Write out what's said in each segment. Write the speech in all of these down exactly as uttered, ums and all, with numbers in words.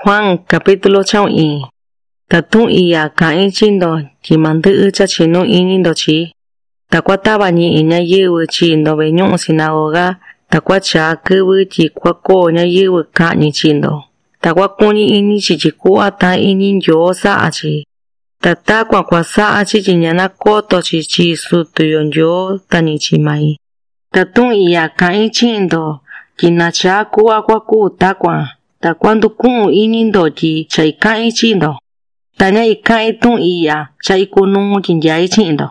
Juan capítulo chau'i. Tatun iya ka'in chindo chi mandɨ'ɨ cha chinu inindo chi. Takua tavañi'i ñayɨvɨ chindo ve'e ñu'u sinagoga takua chaa kɨvɨ tyi kuakoo ñayɨvɨ ka'ñi chindo. Takua kuñi ini chi tyi ku'va ta'an iñi Ndyoo sa'a chi. Ta takuan kuasa'a chi tyi ña nakoto chi chi sutuyo Ndyoo tañi chi mai. Tatun iya ka'in chi'in-ndo tyi nachaa ku'va kuakuu takuan. Ta kuandu ku'un iñi-ndo tyi cha ika'in chi'in-ndo. Ta ña ika'in tu'un iya cha ikunuu tyi ndyai chi'in-ndo.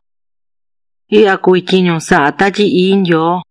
I'ya kuvi tyiñu sa'a Tatyi Ii Ndyoo.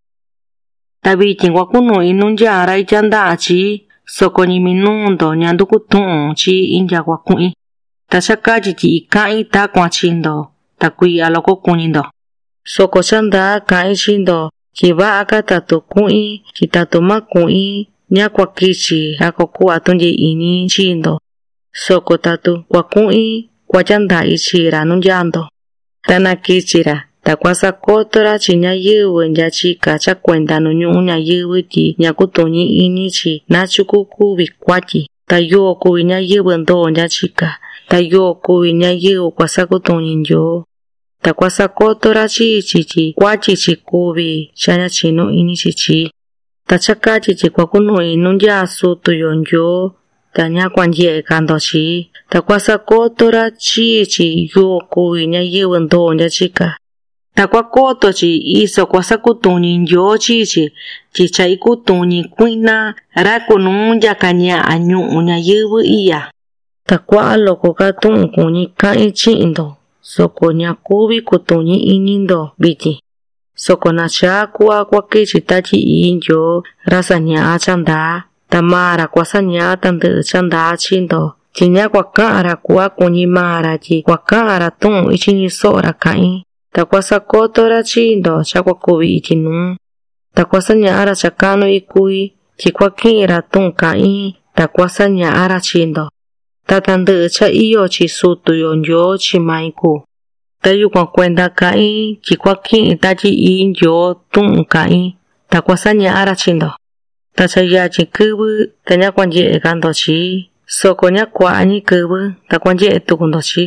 Ta vityin kuakunui nu nyaa ra itya nda'a chi, soko ñi minuu-ndo ña nduku tu'un chi intya kuaku'in. Ta cha katyi tyi ika'in takuan chi'in-ndo, ta kui'ya loko kuñi-ndo. Soko cha ndaa ka'in chi'in-ndo tyi va'a ka tatu ku'in tyi tatu ma ku'in ña kuakichi ako ku'va tundyei iñi chi'in-ndo. Soko tatu kuaku'in kuatya nda'i chii-ra nu nyaa-ndo. Ta nakichi-ra ta kuasakoto-ra chi ñayɨvɨ ndyachika cha kuenda nu ñu'u ñayɨvɨ tyi ña kutuñi iñi chi nachuku kuvi kuatyi. Ta yoo kuvi ñayɨvɨ ndoo ndyachika. Ta yoo kuvi ñayɨvɨ kuasakutuñi Ndyoo. Ta kuasakoto-ra chi chi tyi kuatyi chi kuvi cha ña chinu iñi chi chi. Ta cha katyi tyi kuakunui nu ndyaa sutuyo Ndyoo ta ña kuandye'e-ka-ndo chi. Ta kuasakoto-ra chi chi yoo kuvi ñayɨvɨ ndoo ndyachika. Ta kuakoto chi iso kuasakutuñi Ndyoo chi chi tyi cha ikutuñi kui'na ra kunuu ndyaka ña'a ñu'u ñayɨvɨ iya. Ta kua'a loko ka tu'un kuñi ka'in chi'in-ndo, soko ña kuvi kutuñi iñi-ndo vityin. Soko nachaa ku'va kuakichi Tatyi Ii Ndyoo ra saña'a cha ndaa, ta maa-ra kuasaña'a tandɨ'ɨ cha ndaa chi-ndo, tyi ña kuaka'an-ra ku'va kuñi maa-ra tyi kuaka'an-ra tu'un ityi ñiso'o-ra ka'in. Ta kuasakoto-ra chi-ndo cha kuakuvi ityi nuu. Ta kuasaña'a-ra cha ka'nu ikuí tyi kuaki'in-ra tu'un ka'in ta kuasaña'a-ra chi-ndo. Ta tandɨ'ɨ cha iyo chi sutuyo Ndyoo chi mai kuu. Ta yukuan kuenda ka'in tyi kuaki'in Tatyi Ii Ndyoo tu'un ka'in ta kuasaña'a-ra chi-ndo. Ta cha yatyin kɨvɨ ta ña kuandye'e-ka-ndo chi, soko ña kua'a-ñi kɨvɨ ta kuandye'e tuku-ndo chi.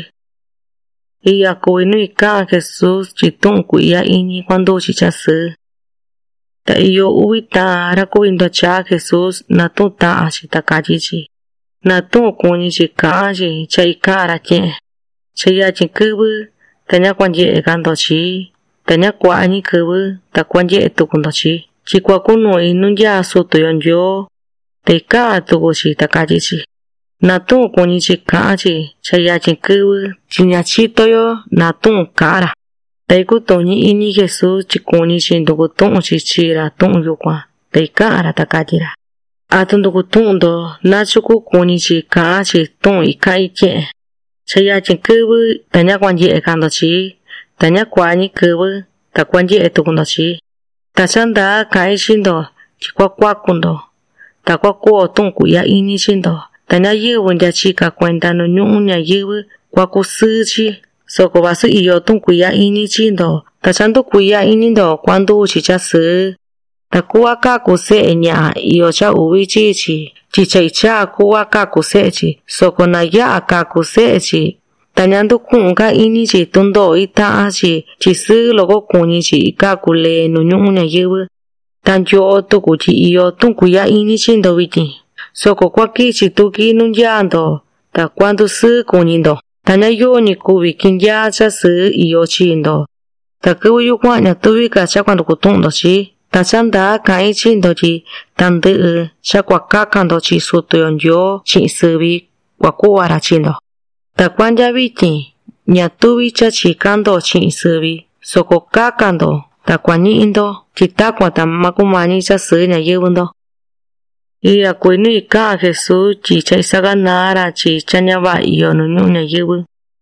I'ya kuvi nu ika'an Jesús tyi tu'un kui'ya iñi kuanduchi chasɨɨ. Ta iyo uvi ta'an ra kuvi ndochaa Jesús natu'un ta'an chi ta katyi chi. Natu'un kuñi chi ka'an chi cha ika'an-ra tye'en. Cha yatyin kɨvɨ ta ña kuandye'e-ka-ndo chi, ta ña kua'a-ñi kɨvɨ ta kuandye'e tuku-ndo chi. Tyi kuakunui nu ndyaa sutuyo Ndyoo. Ta ika'an tuku chi ta katyi chi. Natu'un kuñi chi ka'an chi cha yatyin kɨvɨ tyi ña chito-yo natu'un ka'an-ra. Ta ikutuñi iñi Jesús tyi kuñi chi nduku tu'un chi chi-ra tu'un yukuan. Ta ika'an-ra ta katyi-ra: ¿atu nduku tu'un-ndo nachuku kuñi chi ka'an chi tu'un ika'in tye'en? Cha yatyin kɨvɨ ta ña kuandye'e-ka-ndo chi, ta ña kua'a-ñi kɨvɨ ta kuandye'e tuku-ndo chi. Ta cha ndaa ka'in chi-ndo tyi kuakuaku-ndo, ta kuakuo tu'un kui'ya iñi chi-ndo. Ta ñayɨvɨ ndyachika kuenda nu ñu'u ñayɨvɨ kuakusɨɨ chi, soko vasu iyo tu'un kui'ya iñi chi-ndo, ta cha ndukui'ya iñi-ndo kuanduu chi chasɨɨ. Ta ku'va kaku se'e ña'a iyo cha uvi chi chi, tyi cha ichaa ku'va kaku se'e chi, soko na ya'a kaku se'e chi, ta ña nduku'un-ka iñi chi tundoo ita'an chi tyi sɨɨ loko kuñi chi ikaku lee nu ñu'u ñayɨvɨ. Ta ndyo'o tuku tyi iyo tu'un kui'ya iñi chi-ndo vityin, soko kuakichi tuki nu nyaa-ndo ta kuandusɨɨ kuñi-ndo. Ta ña yoo-ñi kuvi kindyaa chasɨɨ iyo chi-ndo. Ta kɨvɨ yukuan ña tuvi-ka cha kuanduku tu'un-ndo chi. Ta cha ndaa ka'in chi-ndo tyi tandɨ'ɨ cha kuakaka-ndo chi sutuyo Ndyoo chi'in sɨvi kuaku'va-ra chi-ndo. Ta kuandya vityin ña tuvi cha chika-ndo chi'in sɨvi, soko kaka-ndo ta kuañi'i-ndo tyi takuan ta makumañi chasɨɨ ñayɨvɨ-ndo. I'ya kuvi nu ika'an Jesús tyi cha isakanaa-ra chi cha ña va'a iyo nu ñu'u ñayɨvɨ.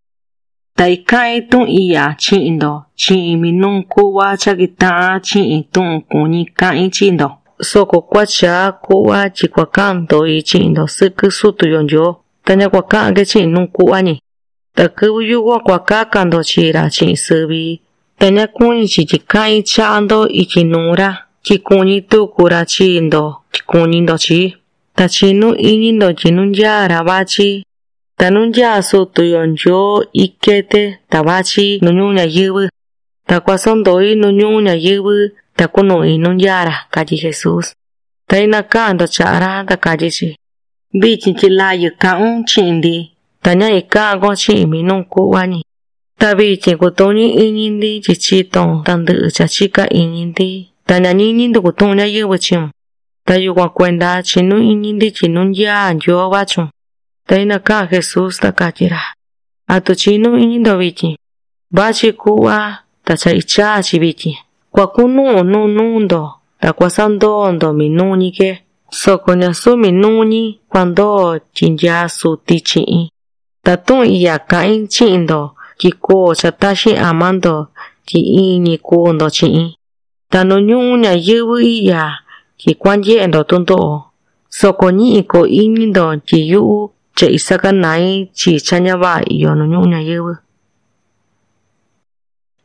Ta ika'in tu'un iya chi'in-ndo chi'in minuu ku'va cha kita'an chi'in tu'un kuñi ka'in chi'in-ndo. Soko kuachaa ku'va tyi kuaka'an ndoi chi'in-ndo sɨkɨ sutuyo Ndyoo, ta ña kuaka'an-ke chi'in nuu ku'va-ñi. Ta kɨvɨ yukuan kuakaka-ndo chi-ra chi'in sɨvi, ta ña kuñi chi tyi ka'in cha'a-ndo ityi nuu-ra, tyi kuñi tuku-ra chi-ndo tyi kuñi-ndo chi. ta chinu inindo chinunjara bachi, ta nunja sutu yonjo ikete ta bachi nuñuña yubu, ta cuasondoi nuñuña yubu, ta kuno inunjara, calle Jesús. Ta inakando chara ta calle chi. Bichin chilayu kaun chindi, ta ña ikago chi minun kuwani. Ta bichin kutoñi inindi chichiton tandu chachika inindi, ta ña ninindu kutoña yubu chim. Ta yuwa cuenta chinu inindi chinunja yo bachun. Ta inaka Jesús ta kachira. Atu chinu inindo bichin. Bachi kuwa ta cha icha chi bichin. Kwa kunu nu nundo, ta kwa sandondo minuni ke. Soko ña su minuni cuando chinja su tichiin. Ta tun iya kain chindo, ki ko cha tashi amando, ki ini kundo chiin. Ta nuñuña yubu iya, ki kwanjendo tundo. Soko ñi iko inindo ki yu che isakanai chi chanyaba iyo nuñuña yubu.